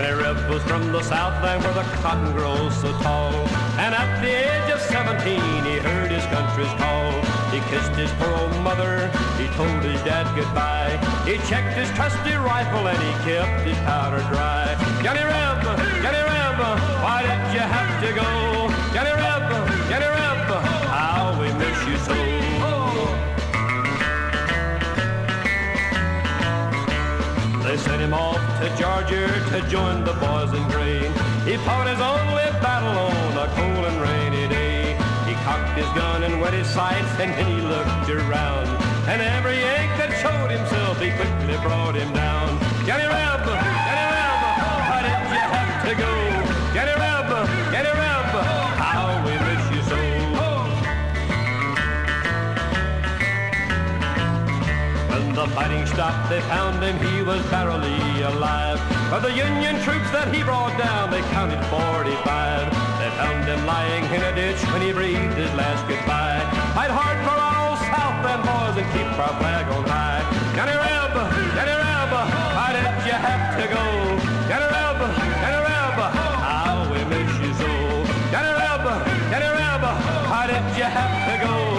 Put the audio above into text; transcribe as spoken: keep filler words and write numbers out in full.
Johnny Reb was from the Southland where the cotton grows so tall. And at the age of seventeen, he heard his country's call. He kissed his poor old mother, he told his dad goodbye. He checked his trusty rifle and he kept his powder dry. Johnny Reb, Johnny Reb, why did you have to go? Johnny Reb, Johnny Reb, how we miss you so. They sent him off to Georgia to join the boys in grain. He fought his only battle on a cold and rainy day. He cocked his gun and wet his sights and then he looked around. And every Yank that showed himself, he quickly brought him down. Johnny Reb, Johnny Reb, why did you have to go? Johnny Reb, Johnny Reb, how we miss you so. When the fighting stopped, they found him, he was barely alive. But the Union troops that he brought down, they counted forty-five. They found him lying in a ditch when he breathed his last goodbye. Fight hard for our old Southland boys and keep our flag on high. Johnny Reb, Johnny Reb, why did you have to go? Johnny Reb, Johnny Reb, how we miss you so. Johnny Reb, Johnny Reb, why did you have to go?